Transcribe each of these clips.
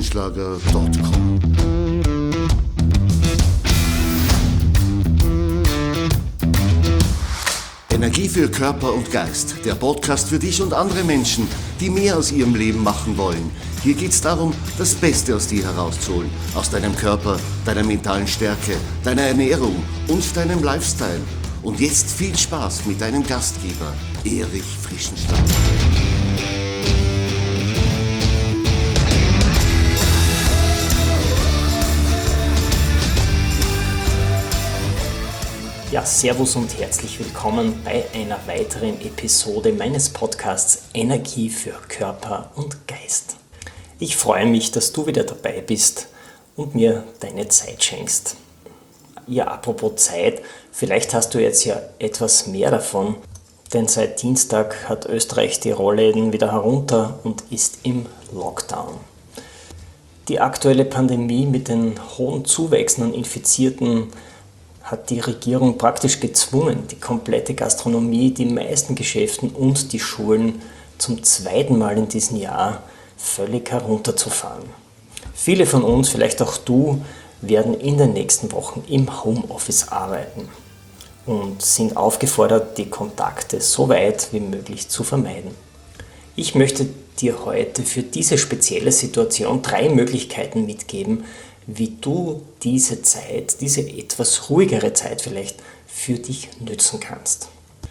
www.frischenschlager.com. Energie für Körper und Geist, der Podcast für dich und andere Menschen, die mehr aus ihrem Leben machen wollen. Hier geht es darum, das Beste aus dir herauszuholen, aus deinem Körper, deiner mentalen Stärke, deiner Ernährung und deinem Lifestyle. Und jetzt viel Spaß mit deinem Gastgeber, Erich Frischenschlager. Ja, servus und herzlich willkommen bei einer weiteren Episode meines Podcasts Energie für Körper und Geist. Ich freue mich, dass du wieder dabei bist und mir deine Zeit schenkst. Ja, apropos Zeit, vielleicht hast du jetzt ja etwas mehr davon, denn seit Dienstag hat Österreich die Rollläden wieder herunter und ist im Lockdown. Die aktuelle Pandemie mit den hohen Zuwächsen an Infizierten hat die Regierung praktisch gezwungen, die komplette Gastronomie, die meisten Geschäften und die Schulen zum zweiten Mal in diesem Jahr völlig herunterzufahren. Viele von uns, vielleicht auch du, werden in den nächsten Wochen im Homeoffice arbeiten und sind aufgefordert, die Kontakte so weit wie möglich zu vermeiden. Ich möchte dir heute für diese spezielle Situation 3 Möglichkeiten mitgeben, wie du diese Zeit, diese etwas ruhigere Zeit vielleicht für dich nützen kannst.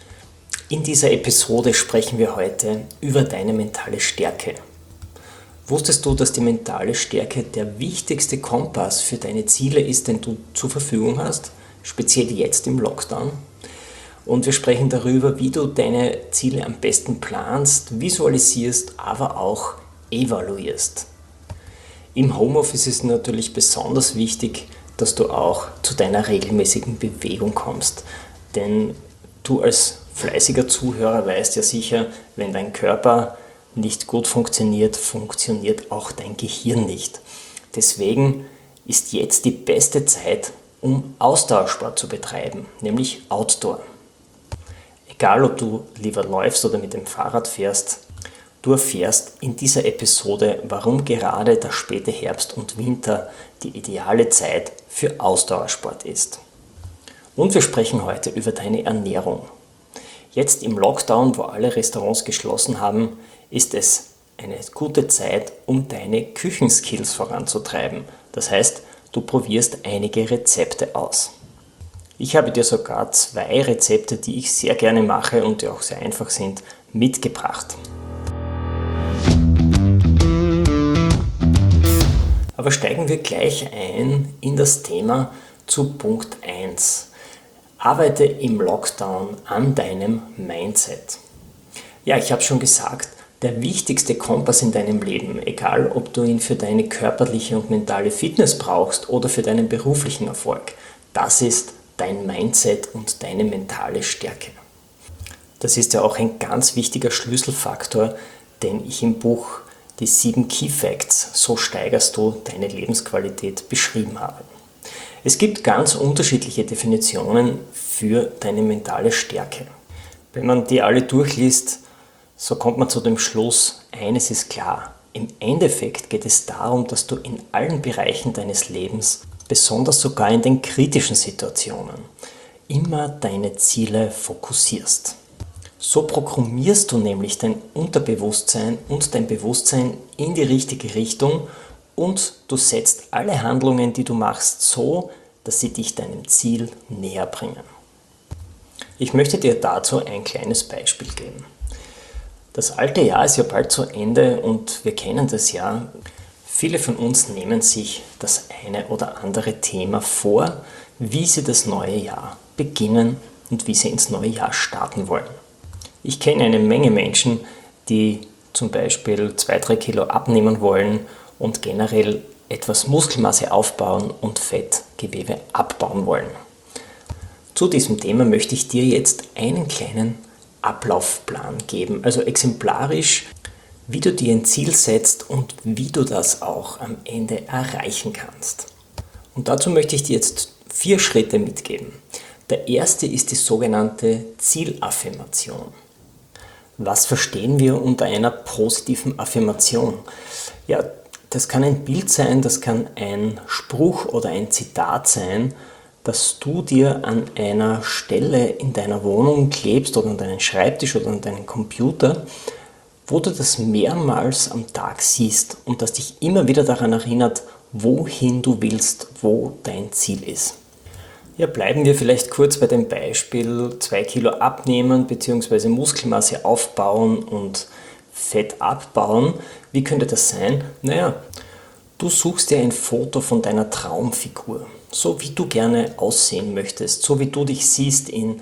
In dieser Episode sprechen wir heute über deine mentale Stärke. Wusstest du, dass die mentale Stärke der wichtigste Kompass für deine Ziele ist, den du zur Verfügung hast, speziell jetzt im Lockdown? Und wir sprechen darüber, wie du deine Ziele am besten planst, visualisierst, aber auch evaluierst. Im Homeoffice ist natürlich besonders wichtig, dass du auch zu deiner regelmäßigen Bewegung kommst. Denn du als fleißiger Zuhörer weißt ja sicher, wenn dein Körper nicht gut funktioniert, funktioniert auch dein Gehirn nicht. Deswegen ist jetzt die beste Zeit, um Ausdauersport zu betreiben, nämlich Outdoor. Egal, ob du lieber läufst oder mit dem Fahrrad fährst, du erfährst in dieser Episode, warum gerade der späte Herbst und Winter die ideale Zeit für Ausdauersport ist. Und wir sprechen heute über deine Ernährung. Jetzt im Lockdown, wo alle Restaurants geschlossen haben, ist es eine gute Zeit, um deine Küchenskills voranzutreiben. Das heißt, du probierst einige Rezepte aus. Ich habe dir sogar 2 Rezepte, die ich sehr gerne mache und die auch sehr einfach sind, mitgebracht. Aber steigen wir gleich ein in das Thema zu Punkt 1. Arbeite im Lockdown an deinem Mindset. Ja, ich habe schon gesagt, der wichtigste Kompass in deinem Leben, egal ob du ihn für deine körperliche und mentale Fitness brauchst oder für deinen beruflichen Erfolg, das ist dein Mindset und deine mentale Stärke. Das ist ja auch ein ganz wichtiger Schlüsselfaktor, den ich im Buch die 7 Key Facts, so steigerst du deine Lebensqualität, beschrieben habe. Es gibt ganz unterschiedliche Definitionen für deine mentale Stärke. Wenn man die alle durchliest, so kommt man zu dem Schluss, eines ist klar. Im Endeffekt geht es darum, dass du in allen Bereichen deines Lebens, besonders sogar in den kritischen Situationen, immer deine Ziele fokussierst. So programmierst du nämlich dein Unterbewusstsein und dein Bewusstsein in die richtige Richtung und du setzt alle Handlungen, die du machst, so, dass sie dich deinem Ziel näher bringen. Ich möchte dir dazu ein kleines Beispiel geben. Das alte Jahr ist ja bald zu Ende und wir kennen das ja. Viele von uns nehmen sich das eine oder andere Thema vor, wie sie das neue Jahr beginnen und wie sie ins neue Jahr starten wollen. Ich kenne eine Menge Menschen, die zum Beispiel 2-3 Kilo abnehmen wollen und generell etwas Muskelmasse aufbauen und Fettgewebe abbauen wollen. Zu diesem Thema möchte ich dir jetzt einen kleinen Ablaufplan geben, also exemplarisch, wie du dir ein Ziel setzt und wie du das auch am Ende erreichen kannst. Und dazu möchte ich dir jetzt 4 Schritte mitgeben. Der erste ist die sogenannte Zielaffirmation. Was verstehen wir unter einer positiven Affirmation? Ja, Das kann ein Bild sein, das kann ein Spruch oder ein Zitat sein, das du dir an einer Stelle in deiner Wohnung klebst oder an deinen Schreibtisch oder an deinen Computer, wo du das mehrmals am Tag siehst und das dich immer wieder daran erinnert, wohin du willst, wo dein Ziel ist. Ja, bleiben wir vielleicht kurz bei dem Beispiel 2 Kilo abnehmen bzw. Muskelmasse aufbauen und Fett abbauen. Wie könnte das sein? Naja, du suchst dir ein Foto von deiner Traumfigur, so wie du gerne aussehen möchtest, so wie du dich siehst in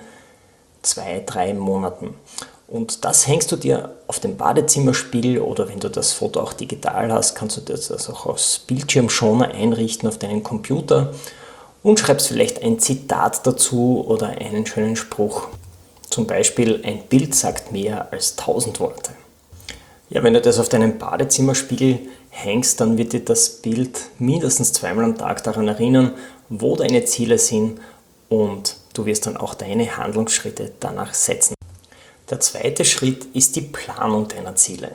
2-3 Monaten. Und das hängst du dir auf dem Badezimmerspiegel oder wenn du das Foto auch digital hast, kannst du das auch als Bildschirmschoner einrichten auf deinen Computer und schreibst vielleicht ein Zitat dazu oder einen schönen Spruch. Zum Beispiel, ein Bild sagt mehr als 1000 Worte. Ja, wenn du das auf deinem Badezimmerspiegel hängst, dann wird dir das Bild mindestens 2-mal am Tag daran erinnern, wo deine Ziele sind und du wirst dann auch deine Handlungsschritte danach setzen. Der zweite Schritt ist die Planung deiner Ziele.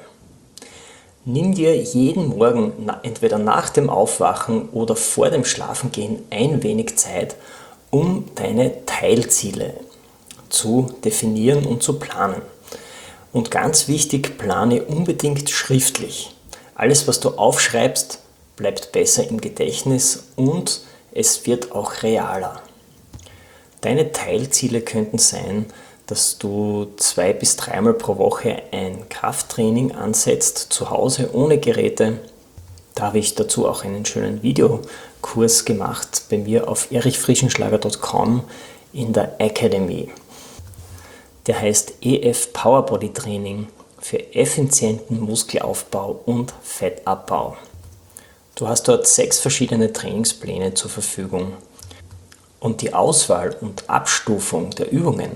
Nimm dir jeden Morgen, entweder nach dem Aufwachen oder vor dem Schlafengehen, ein wenig Zeit, um deine Teilziele zu definieren und zu planen. Und ganz wichtig, plane unbedingt schriftlich. Alles, was du aufschreibst, bleibt besser im Gedächtnis und es wird auch realer. Deine Teilziele könnten sein, dass du 2- bis 3-mal pro Woche ein Krafttraining ansetzt, zu Hause ohne Geräte. Da habe ich dazu auch einen schönen Videokurs gemacht bei mir auf erichfrischenschlager.com in der Academy. Der heißt EF Power Body Training für effizienten Muskelaufbau und Fettabbau. Du hast dort 6 verschiedene Trainingspläne zur Verfügung. Und die Auswahl und Abstufung der Übungen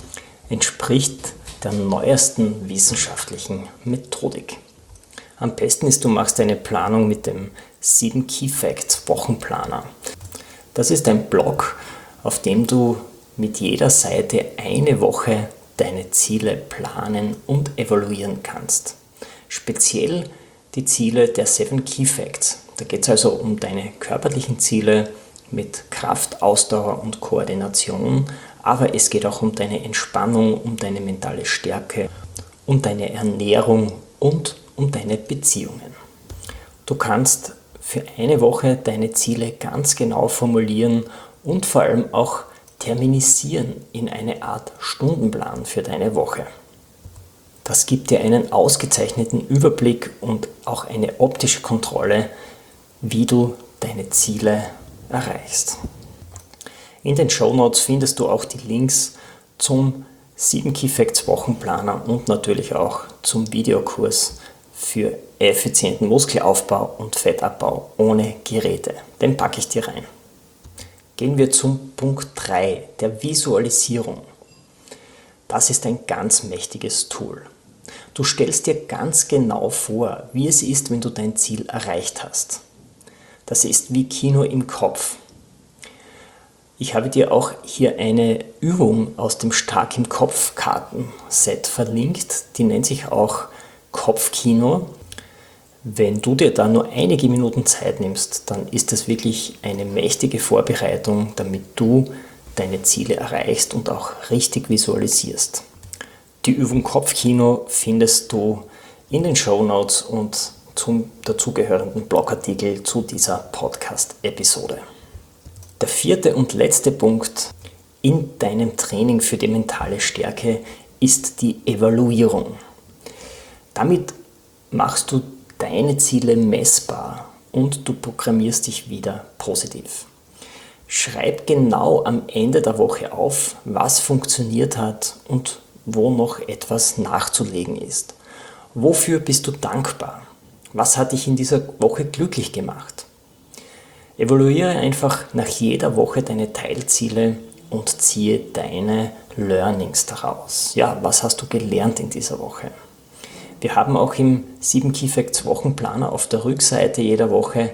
entspricht der neuesten wissenschaftlichen Methodik. Am besten ist, du machst eine Planung mit dem 7 Key Facts Wochenplaner. Das ist ein Blog, auf dem du mit jeder Seite eine Woche deine Ziele planen und evaluieren kannst. Speziell die Ziele der 7 Key Facts. Da geht es also um deine körperlichen Ziele mit Kraft, Ausdauer und Koordination, aber es geht auch um deine Entspannung, um deine mentale Stärke, um deine Ernährung und um deine Beziehungen. Du kannst für eine Woche deine Ziele ganz genau formulieren und vor allem auch terminisieren in eine Art Stundenplan für deine Woche. Das gibt dir einen ausgezeichneten Überblick und auch eine optische Kontrolle, wie du deine Ziele erreichst. In den Shownotes findest du auch die Links zum 7 Key Facts Wochenplaner und natürlich auch zum Videokurs für effizienten Muskelaufbau und Fettabbau ohne Geräte. Den packe ich dir rein. Gehen wir zum Punkt 3, der Visualisierung. Das ist ein ganz mächtiges Tool. Du stellst dir ganz genau vor, wie es ist, wenn du dein Ziel erreicht hast. Das ist wie Kino im Kopf. Ich habe dir auch hier eine Übung aus dem Stark im Kopf Kartenset verlinkt. Die nennt sich auch Kopfkino. Wenn du dir da nur einige Minuten Zeit nimmst, dann ist das wirklich eine mächtige Vorbereitung, damit du deine Ziele erreichst und auch richtig visualisierst. Die Übung Kopfkino findest du in den Shownotes und zum dazugehörenden Blogartikel zu dieser Podcast-Episode. Der 4. und letzte Punkt in deinem Training für die mentale Stärke ist die Evaluierung. Damit machst du deine Ziele messbar und du programmierst dich wieder positiv. Schreib genau am Ende der Woche auf, was funktioniert hat und wo noch etwas nachzulegen ist. Wofür bist du dankbar? Was hat dich in dieser Woche glücklich gemacht? Evaluiere einfach nach jeder Woche deine Teilziele und ziehe deine Learnings daraus. Ja, was hast du gelernt in dieser Woche? Wir haben auch im 7 Key Facts Wochenplaner auf der Rückseite jeder Woche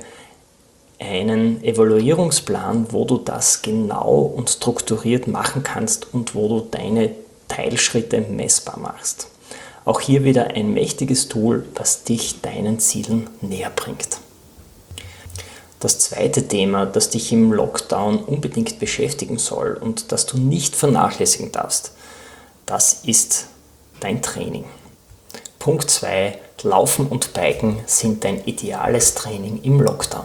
einen Evaluierungsplan, wo du das genau und strukturiert machen kannst und wo du deine Teilschritte messbar machst. Auch hier wieder ein mächtiges Tool, was dich deinen Zielen näher bringt. Das zweite Thema, das dich im Lockdown unbedingt beschäftigen soll und das du nicht vernachlässigen darfst, das ist dein Training. Punkt 2. Laufen und Biken sind dein ideales Training im Lockdown.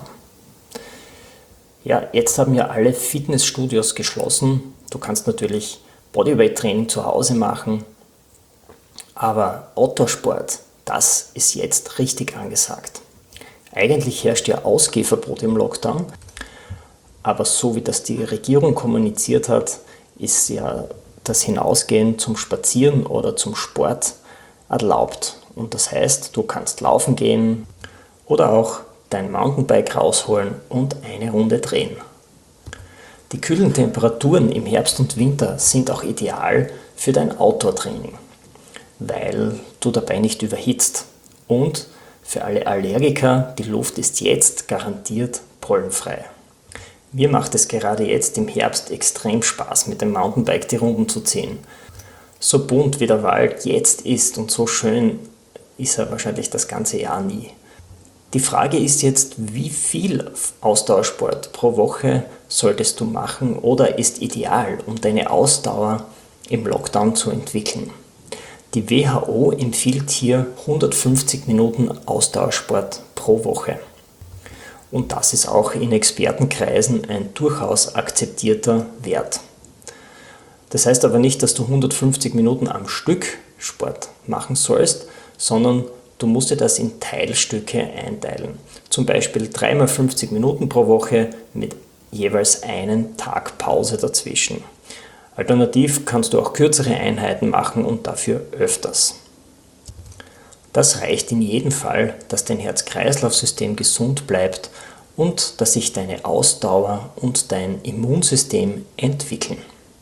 Ja, jetzt haben ja alle Fitnessstudios geschlossen. Du kannst natürlich Bodyweight-Training zu Hause machen, aber Outdoor-Sport, das ist jetzt richtig angesagt. Eigentlich herrscht ja Ausgehverbot im Lockdown, aber so wie das die Regierung kommuniziert hat, ist ja das Hinausgehen zum Spazieren oder zum Sport erlaubt. Und das heißt, du kannst laufen gehen oder auch dein Mountainbike rausholen und eine Runde drehen. Die kühlen Temperaturen im Herbst und Winter sind auch ideal für dein Outdoor-Training, weil du dabei nicht überhitzt. Und für alle Allergiker, die Luft ist jetzt garantiert pollenfrei. Mir macht es gerade jetzt im Herbst extrem Spaß, mit dem Mountainbike die Runden zu ziehen. So bunt wie der Wald jetzt ist und so schön ist er wahrscheinlich das ganze Jahr nie. Die Frage ist jetzt, wie viel Ausdauersport pro Woche solltest du machen oder ist ideal, um deine Ausdauer im Lockdown zu entwickeln? Die WHO empfiehlt hier 150 Minuten Ausdauersport pro Woche. Und das ist auch in Expertenkreisen ein durchaus akzeptierter Wert. Das heißt aber nicht, dass du 150 Minuten am Stück Sport machen sollst, sondern du musst dir das in Teilstücke einteilen. Zum Beispiel 3 x 50 Minuten pro Woche mit jeweils einen Tag Pause dazwischen. Alternativ kannst du auch kürzere Einheiten machen und dafür öfters. Das reicht in jedem Fall, dass dein Herz-Kreislauf-System gesund bleibt und dass sich deine Ausdauer und dein Immunsystem entwickeln.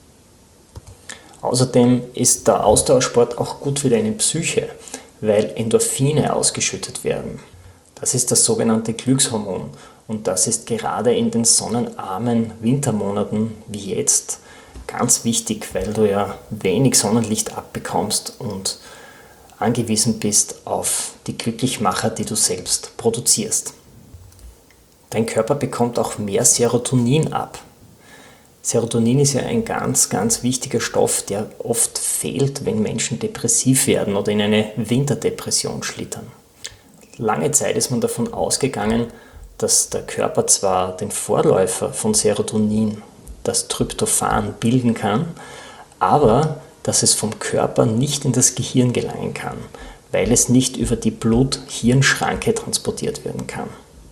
Außerdem ist der Ausdauersport auch gut für deine Psyche, weil Endorphine ausgeschüttet werden. Das ist das sogenannte Glückshormon und das ist gerade in den sonnenarmen Wintermonaten wie jetzt ganz wichtig, weil du ja wenig Sonnenlicht abbekommst und angewiesen bist auf die Glücklichmacher, die du selbst produzierst. Dein Körper bekommt auch mehr Serotonin ab. Serotonin ist ja ein ganz, ganz wichtiger Stoff, der oft fehlt, wenn Menschen depressiv werden oder in eine Winterdepression schlittern. Lange Zeit ist man davon ausgegangen, dass der Körper zwar den Vorläufer von Serotonin, das Tryptophan, bilden kann, aber dass es vom Körper nicht in das Gehirn gelangen kann, weil es nicht über die Blut-Hirn-Schranke transportiert werden kann.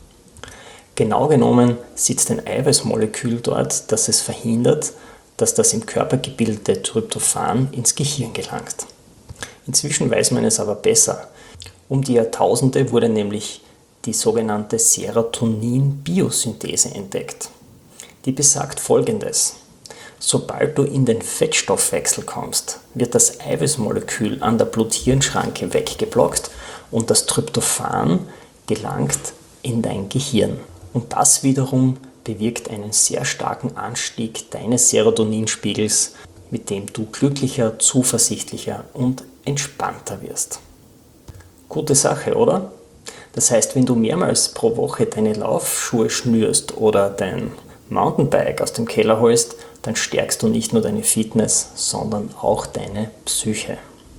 Genau genommen sitzt ein Eiweißmolekül dort, das es verhindert, dass das im Körper gebildete Tryptophan ins Gehirn gelangt. Inzwischen weiß man es aber besser. Um die Jahrtausende wurde nämlich die sogenannte Serotonin-Biosynthese entdeckt. Die besagt Folgendes: Sobald du in den Fettstoffwechsel kommst, wird das Eiweißmolekül an der Blut-Hirn-Schranke weggeblockt und das Tryptophan gelangt in dein Gehirn. Und das wiederum bewirkt einen sehr starken Anstieg deines Serotoninspiegels, mit dem du glücklicher, zuversichtlicher und entspannter wirst. Gute Sache, oder? Das heißt, wenn du mehrmals pro Woche deine Laufschuhe schnürst oder dein Mountainbike aus dem Keller holst, dann stärkst du nicht nur deine Fitness, sondern auch deine Psyche.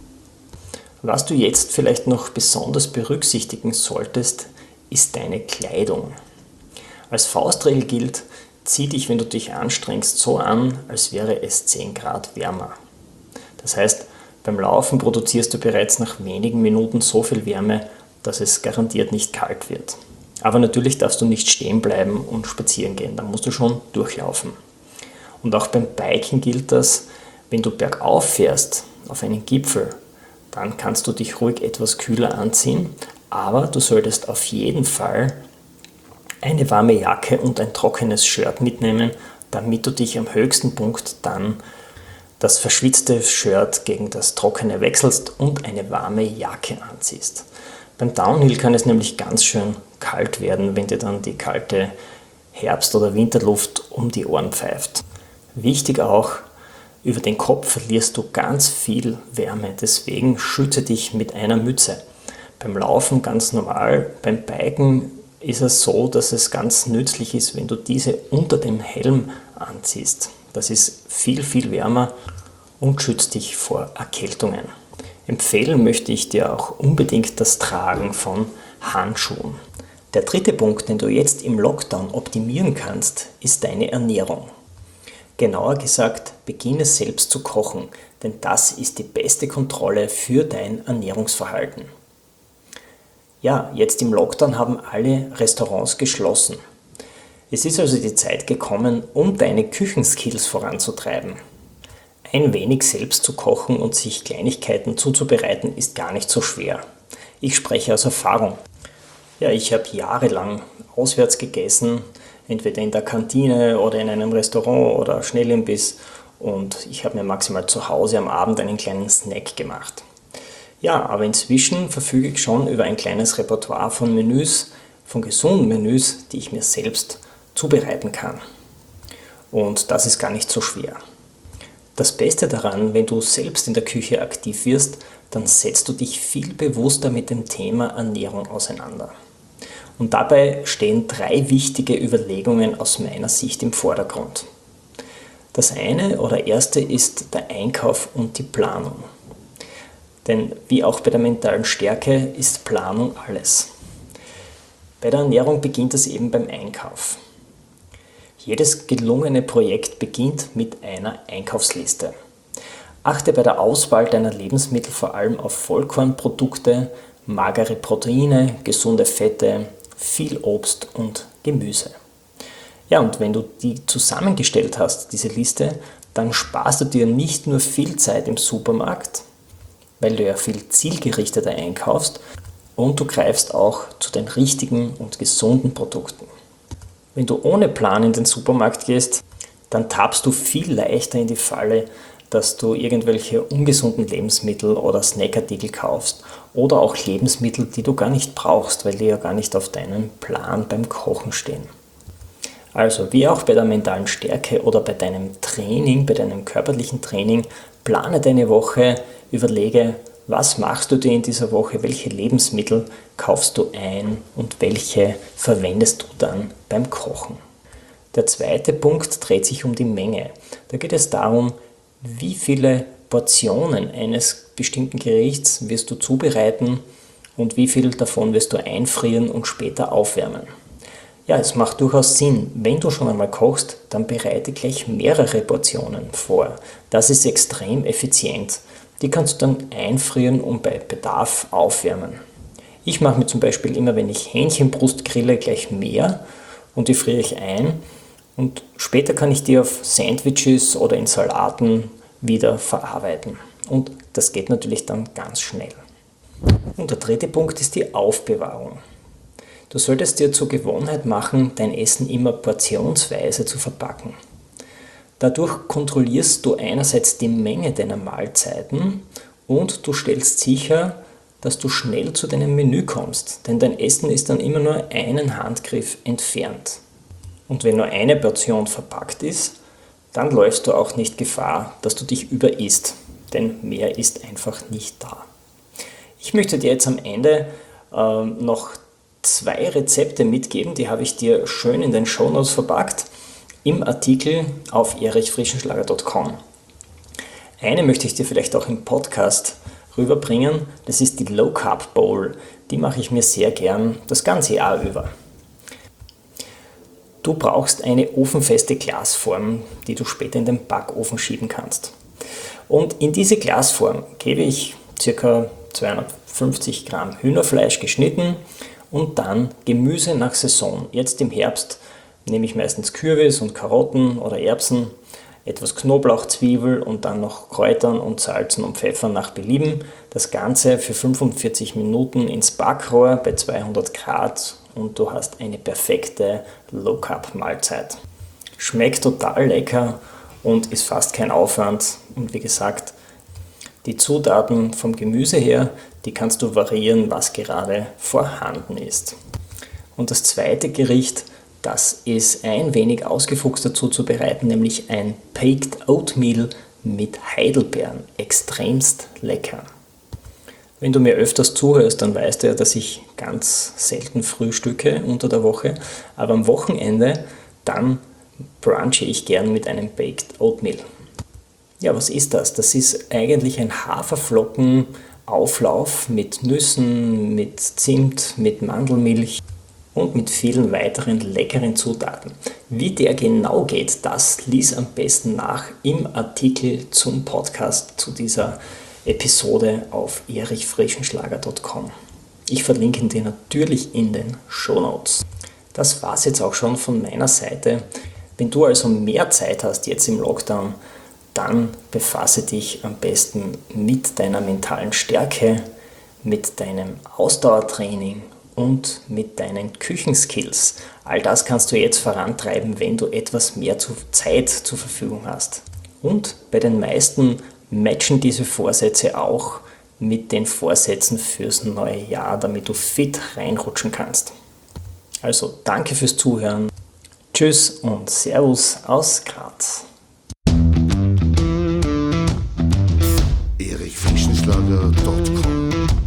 Was du jetzt vielleicht noch besonders berücksichtigen solltest, ist deine Kleidung. Als Faustregel gilt, zieh dich, wenn du dich anstrengst, so an, als wäre es 10 Grad wärmer. Das heißt, beim Laufen produzierst du bereits nach wenigen Minuten so viel Wärme, dass es garantiert nicht kalt wird. Aber natürlich darfst du nicht stehen bleiben und spazieren gehen, da musst du schon durchlaufen. Und auch beim Biken gilt das, wenn du bergauf fährst, auf einen Gipfel, dann kannst du dich ruhig etwas kühler anziehen, aber du solltest auf jeden Fall eine warme Jacke und ein trockenes Shirt mitnehmen, damit du dich am höchsten Punkt dann das verschwitzte Shirt gegen das trockene wechselst und eine warme Jacke anziehst. Beim Downhill kann es nämlich ganz schön kalt werden, wenn dir dann die kalte Herbst- oder Winterluft um die Ohren pfeift. Wichtig auch, über den Kopf verlierst du ganz viel Wärme, deswegen schütze dich mit einer Mütze. Beim Laufen ganz normal, beim Biken ist es so, dass es ganz nützlich ist, wenn du diese unter dem Helm anziehst. Das ist viel, viel wärmer und schützt dich vor Erkältungen. Empfehlen möchte ich dir auch unbedingt das Tragen von Handschuhen. Der dritte Punkt, den du jetzt im Lockdown optimieren kannst, ist deine Ernährung. Genauer gesagt, beginne selbst zu kochen, denn das ist die beste Kontrolle für dein Ernährungsverhalten. Ja, jetzt im Lockdown haben alle Restaurants geschlossen. Es ist also die Zeit gekommen, um deine Küchenskills voranzutreiben. Ein wenig selbst zu kochen und sich Kleinigkeiten zuzubereiten ist gar nicht so schwer. Ich spreche aus Erfahrung. Ja, ich habe jahrelang auswärts gegessen, entweder in der Kantine oder in einem Restaurant oder Schnellimbiss, und ich habe mir maximal zu Hause am Abend einen kleinen Snack gemacht. Ja, aber inzwischen verfüge ich schon über ein kleines Repertoire von Menüs, von gesunden Menüs, die ich mir selbst zubereiten kann. Und das ist gar nicht so schwer. Das Beste daran, wenn du selbst in der Küche aktiv wirst, dann setzt du dich viel bewusster mit dem Thema Ernährung auseinander. Und dabei stehen 3 wichtige Überlegungen aus meiner Sicht im Vordergrund. Das eine oder erste ist der Einkauf und die Planung. Denn wie auch bei der mentalen Stärke ist Planung alles. Bei der Ernährung beginnt es eben beim Einkauf. Jedes gelungene Projekt beginnt mit einer Einkaufsliste. Achte bei der Auswahl deiner Lebensmittel vor allem auf Vollkornprodukte, magere Proteine, gesunde Fette, viel Obst und Gemüse. Ja, und wenn du die zusammengestellt hast, diese Liste, dann sparst du dir nicht nur viel Zeit im Supermarkt, weil du ja viel zielgerichteter einkaufst, und du greifst auch zu den richtigen und gesunden Produkten. Wenn du ohne Plan in den Supermarkt gehst, dann tappst du viel leichter in die Falle, dass du irgendwelche ungesunden Lebensmittel oder Snackartikel kaufst oder auch Lebensmittel, die du gar nicht brauchst, weil die ja gar nicht auf deinem Plan beim Kochen stehen. Also wie auch bei der mentalen Stärke oder bei deinem Training, bei deinem körperlichen Training, plane deine Woche, überlege, was machst du dir in dieser Woche, welche Lebensmittel kaufst du ein und welche verwendest du dann beim Kochen. Der zweite Punkt dreht sich um die Menge. Da geht es darum, wie viele Portionen eines bestimmten Gerichts wirst du zubereiten und wie viel davon wirst du einfrieren und später aufwärmen. Ja, es macht durchaus Sinn, wenn du schon einmal kochst, dann bereite gleich mehrere Portionen vor. Das ist extrem effizient. Die kannst du dann einfrieren und bei Bedarf aufwärmen. Ich mache mir zum Beispiel immer, wenn ich Hähnchenbrust grille, gleich mehr und die friere ich ein. Und später kann ich die auf Sandwiches oder in Salaten wieder verarbeiten. Und das geht natürlich dann ganz schnell. Und der dritte Punkt ist die Aufbewahrung. Du solltest dir zur Gewohnheit machen, dein Essen immer portionsweise zu verpacken. Dadurch kontrollierst du einerseits die Menge deiner Mahlzeiten und du stellst sicher, dass du schnell zu deinem Menü kommst, denn dein Essen ist dann immer nur einen Handgriff entfernt. Und wenn nur eine Portion verpackt ist, dann läufst du auch nicht Gefahr, dass du dich überisst, denn mehr ist einfach nicht da. Ich möchte dir jetzt am Ende noch 2 Rezepte mitgeben, die habe ich dir schön in den Shownotes verpackt, im Artikel auf erichfrischenschlager.com. Eine möchte ich dir vielleicht auch im Podcast rüberbringen, das ist die Low Carb Bowl. Die mache ich mir sehr gern das ganze Jahr über. Du brauchst eine ofenfeste Glasform, die du später in den Backofen schieben kannst. Und in diese Glasform gebe ich ca. 250 Gramm Hühnerfleisch geschnitten und dann Gemüse nach Saison. Jetzt im Herbst nehme ich meistens Kürbis und Karotten oder Erbsen, etwas Knoblauch, Zwiebel und dann noch Kräutern und Salzen und Pfeffern nach Belieben. Das Ganze für 45 Minuten ins Backrohr bei 200 Grad und du hast eine perfekte Low-Carb-Mahlzeit. Schmeckt total lecker und ist fast kein Aufwand. Und wie gesagt, die Zutaten vom Gemüse her, die kannst du variieren, was gerade vorhanden ist. Und das zweite Gericht, das ist ein wenig ausgefuchster zuzubereiten, nämlich ein Baked Oatmeal mit Heidelbeeren. Extremst lecker. Wenn du mir öfters zuhörst, dann weißt du ja, dass ich ganz selten frühstücke unter der Woche, aber am Wochenende dann brunche ich gern mit einem Baked Oatmeal. Ja, was ist das? Das ist eigentlich ein Haferflockenauflauf mit Nüssen, mit Zimt, mit Mandelmilch und mit vielen weiteren leckeren Zutaten. Wie der genau geht, das lies am besten nach im Artikel zum Podcast zu dieser Episode auf erichfrischenschlager.com. Ich verlinke dir natürlich in den Shownotes. Das war's jetzt auch schon von meiner Seite. Wenn du also mehr Zeit hast jetzt im Lockdown, dann befasse dich am besten mit deiner mentalen Stärke, mit deinem Ausdauertraining und mit deinen Küchenskills. All das kannst du jetzt vorantreiben, wenn du etwas mehr Zeit zur Verfügung hast. Und bei den meisten matchen diese Vorsätze auch mit den Vorsätzen fürs neue Jahr, damit du fit reinrutschen kannst. Also danke fürs Zuhören. Tschüss und Servus aus Graz. erichfrischenschlager.com.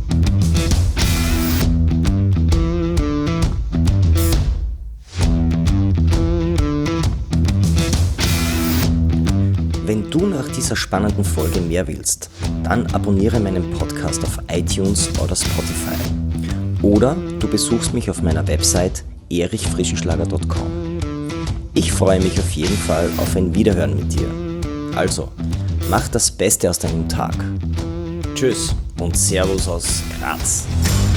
Wenn du nach dieser spannenden Folge mehr willst, dann abonniere meinen Podcast auf iTunes oder Spotify. Oder du besuchst mich auf meiner Website erichfrischenschlager.com. Ich freue mich auf jeden Fall auf ein Wiederhören mit dir. Also, mach das Beste aus deinem Tag. Tschüss und Servus aus Graz.